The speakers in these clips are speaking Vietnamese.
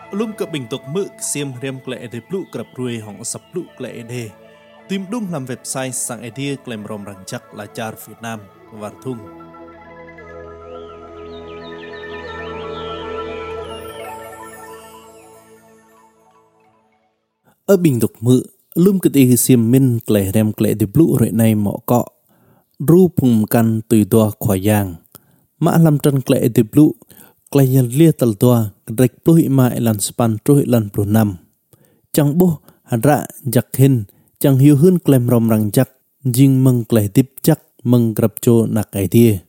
Lum cập bình tục mực xiêm rem klệ để plu cập ruồi hỏng sập plu klệ đề. Tìm đúng làm website sang idea klem rom răng chắc là char Việt Nam và thung. Ở bình tục mực lum cập ý xiêm min klệ rem klệ để plu rồi này mọ cọ. Ru phùng căn tùy toa khỏi giang. Mã làm trần klệ để plu klệ nhật lia tal toa rek plu hi mai lan span trôi lan plu năm. Chẳng bố ra giặc hin chẳng hiểu hơn klem rom răng chắc jing meng kleh tip chắc meng grab cho nak idea.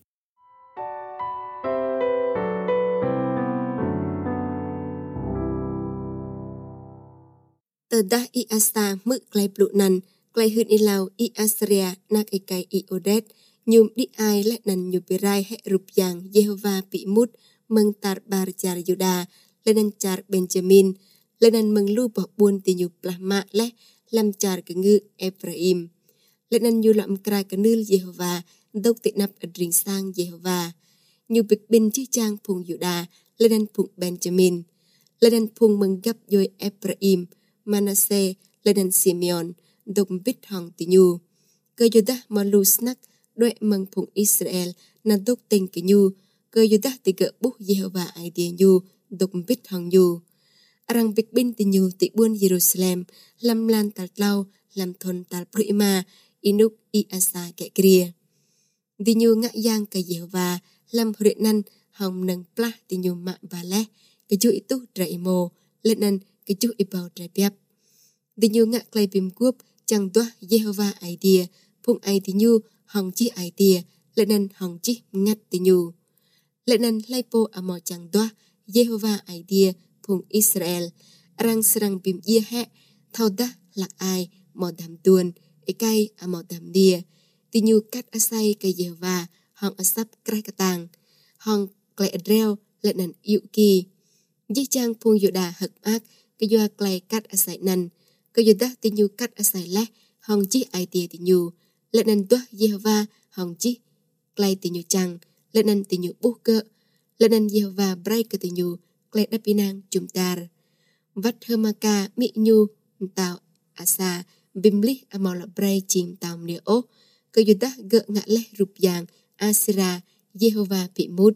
Tờ dah i asa mực kleh plu nan kleh hun ilau i asria nak ikai i odet nhum di ai lek nan nyupirai he rup yang Jehovah pi mut meng tar bar jar Yuda lenan jar Benjamin lenan meng lu bỏ buôn ti nyu plahma leh lam jar ke ngư Ephraim lenan nyu lam krai ke nil Jehovah dok ti nap adring sang Jehovah nyu bik bin chi chang phung Yuda lenan phung Benjamin lenan phung meng gap yoi Ephraim Manasseh lenan Simeon dok bit hong ti nyu ke Yuda malu snak đôi mừng phụng Israel na đốt tình cái nhu cơ Yudah thì gỡ bút Jehovah ai địa nhu đục bít hằng nhu arang bích bin thì nhu thì buôn Jerusalem làm lan tal lau làm thôn tal prima inuk i asa kẻ kia thì nhu ngã giang cái Jehovah làm huyện nan hồng nâng pla thì nhu mạng và lẽ cái chú itu trai mồ lên nan cái chú ibao trai biap thì nhu ngã clay bim guop chẳng toa Jehovah ai địa phụng ai thì nhu hong chi ai tia lệ nên hong chi ngắt ti nhu lệ nên lai po amo chang doa Jehovah ai tia phung Israel rang serang bim ia he thau da lạc ai mò đam tuôn ekai amo đam dia ti nhu cắt asai cái Jehovah hong asap krai katang hong klei adrel lệ nên yu ki di chang phung Yuda hực ác cái doa klei cắt asai nan cái Yuda ti nhu cắt asai le hong chi ai tia ti nhu lệ nên toa Jehovah hong chi klei ti nhu chang lệ nên ti nhu bu cơ lệ nên Jehovah brai ke ti nhu klei dapinang chumtar vat hermaka mi nhu tao asa bimli amal brai ching tao nia o ke Yudah gỡ ngã leh rup yang asira Jehovah pi mut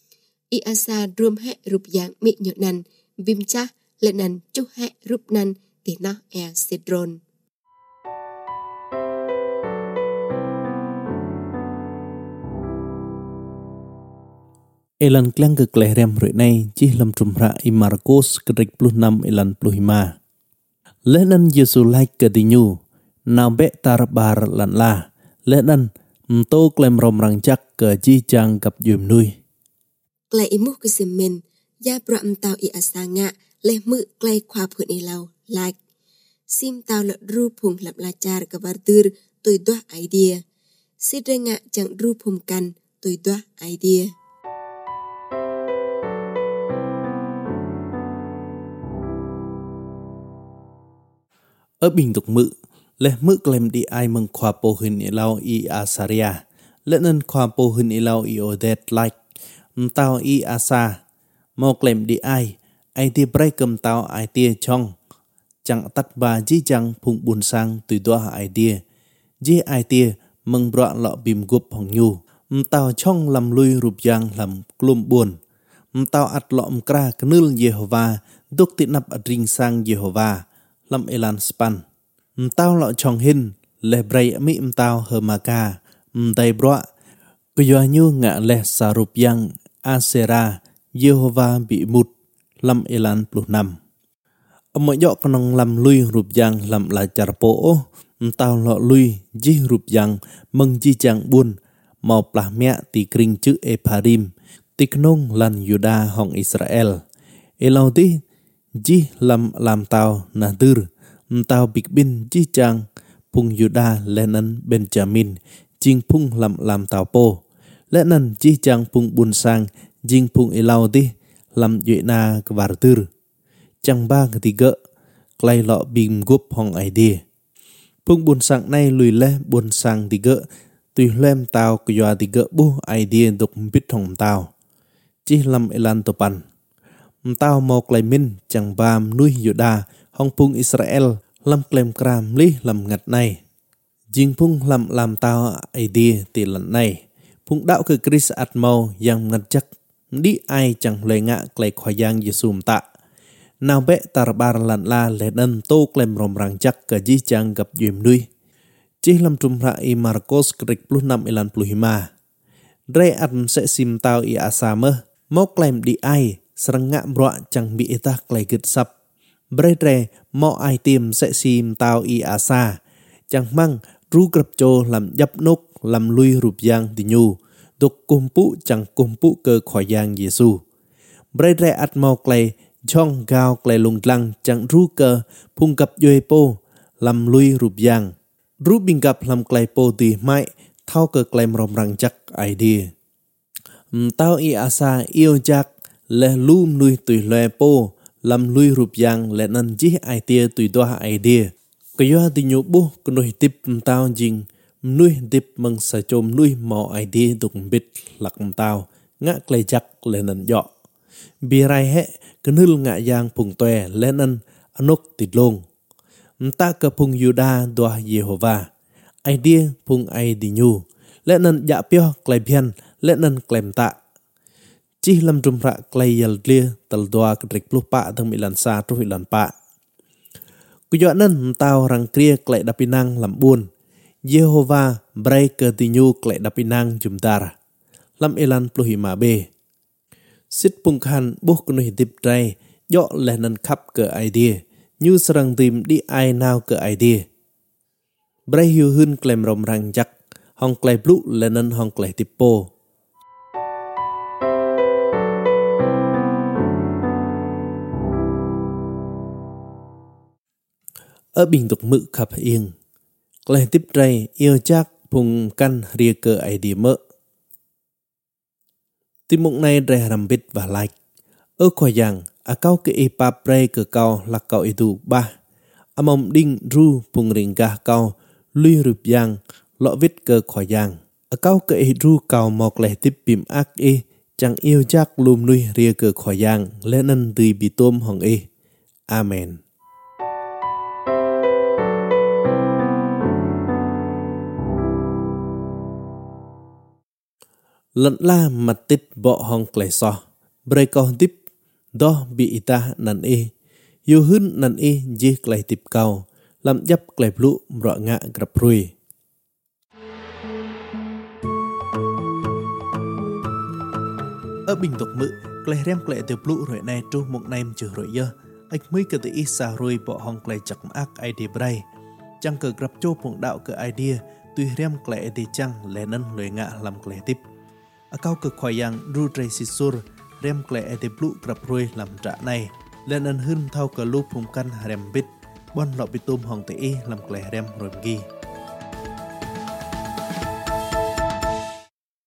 i asa drum he rup yang mi nhu nan bim cha lệ nên chu he rup nan ti na e sidron. Elan klang ke klehrem roi nay chi lam trumra i Marcos kedrik puluh 6 elan 25. Lenan Yesu like ke dinyu na be tar bar lan la lenan mto klem rom rang chắc ke chi chang gặp yum nuôi. Klei imu ke semen ya pram tao i asanga le mu klei khwa phun i lau like sim tao la ru phung lap la char ke bartur tui doa idea sidrenga chang ru phum kan tui doa idea. Ở bình tục mự lẽ mự klem đi ai mừng khoa po hình ilau i asaria lẽ nên khoa po hình ilau i odet like tao i asa mau klem đi ai ti break cầm tao ai tia chong chẳng tắt ba ji chẳng phụng buồn sang tùy doa idea ji ai tia mừng bọa lọ bìm gup hong nhu tao chong làm lui rup giang làm klum buồn tao at lọ kra knul Jehovah duk ti nap adring sang Jehovah lam elan span tao lọ chong hin le bray mi tao hermaka tay bro kuyo nyu ngạ le sarup yang asera Jehovah bị mut lam elan plus 5 mọi dọ con làm lui rup yang làm lại charpo tao lọ lui ji rup yang mừng ji chang buôn màu plah mẹ ti kring chữ Ephraim ti knong lan Yuda hong Israel elau ti ji làm tao na dur tao big bin ji chang phung Yuda lenan Benjamin jing phung làm tao po lenan ji chang phung bun sang jing phung elau ti làm duệ na kvartur chang ba ketiga klei lọ bim gup hong idea phung bun sang nay lùi le bun sang tiga tùy lem tao kyo tiga bu idea dok bit hong tao chi lam elan topan tao mò clay min chẳng bàm nuôi Yoda hong pung Israel lâm claim cram lý làm ngặt này jing pung làm tao idea tiền lần này pung đạo ke Chris atmau yang ngặt chắc đi ai chẳng lời ngạ clay khoa giang Yesum tạ nào bé tarbar lần la lệ đơn tô claim rom rang chắc ke ji chang gặp duyem nuôi chỉ làm trung ra i Marcos krik plus 5 ilan plus 5 Re ăn sẽ sim tao i asama mok claim di ai serang ngạ broa chẳng bị ta clay gật sập Re mo ai tìm sẽ sim tao i asa chẳng mang ru grab cho làm dập nốc làm lui rụp giang di nhu đục kumpu chẳng kumpu cơ khỏi giang Giêsu Re at mo clay chong gao clay lung lăng chẳng ru cơ phung cặp yoi po làm lui rụp giang ru bing gặp làm clay po tì mai thao cơ claim rom rang chắc idea tao i asa yêu chắc le lum nuôi tùy loe po làm lui rụp giang le nan chỉ idea tùy doa idea cái do thì nhục bu cái nuôi tiếp tao jing nuôi tiếp măng sa chôm nuôi mò idea đụng bít lạc tao ngã clay chắc le nan dọ bi rai he cái nư ngã giang phùng toe le nan anok tịt lông ta cơ phùng Yuda doa Jehovah idea phung ai đi nhu lẽ nên dạ pio clay bian lẽ nên claim tạ chỉ làm trùm rạ clay yal clear tal doa krik plus pa thang milan sa tru hilan pa ku yo nên tao rang clear clay dapinang làm buồn Jehovah break ke ti nhu clay dapinang jum dar lam ilan plus hima b sit pung khan bu kunu hitip trai yo lẽ nên khắp ke idea như sarang tim đi ai nào ke idea Bray hiu hun claim rom rang chắc hong clay blue lenen hong clay tipo ở bình tục mự khắp yên clay tip tray yêu chắc phùng căn ria cơ idea mỡ tim mộng này ray ram bit và like ở khoa giang à cao ke ipa pray cơ cao là cao itu ba amom ding ru phùng ring ga cao lui rụp giang lọ vít cơ khỏi giang ở cao cơ ru cao mọc lẻ tiếp bìm ác chẳng yêu chắc lùm nuôi ria cơ khỏi giang lẽ nân từ bị tôm hồng Amen lận la mặt tít bọ hong clay so bray con tiếp đó bị ta năn yêu hưng năn dê clay tiếp cao làm dấp clay blue rõ ngạ grab rui ở bình tục mự clay rem clay từ blue rồi này tru một nem trừ rồi dơ ếch mới cơ tự isa rồi bỏ hong clay chặt ác idea bray chẳng cờ grab cho phụng đạo cờ idea tuy rem clay thì chẳng lẽ nân lời ngạ làm clay tiếp ở cao cực khoai yang ru tracy sur rem clay idea blue grab rui làm trả này lên nân hưng thao cờ lúc phụng căn rem bit bon lọ bị tôm hong tệ làm clay rem rồi ghi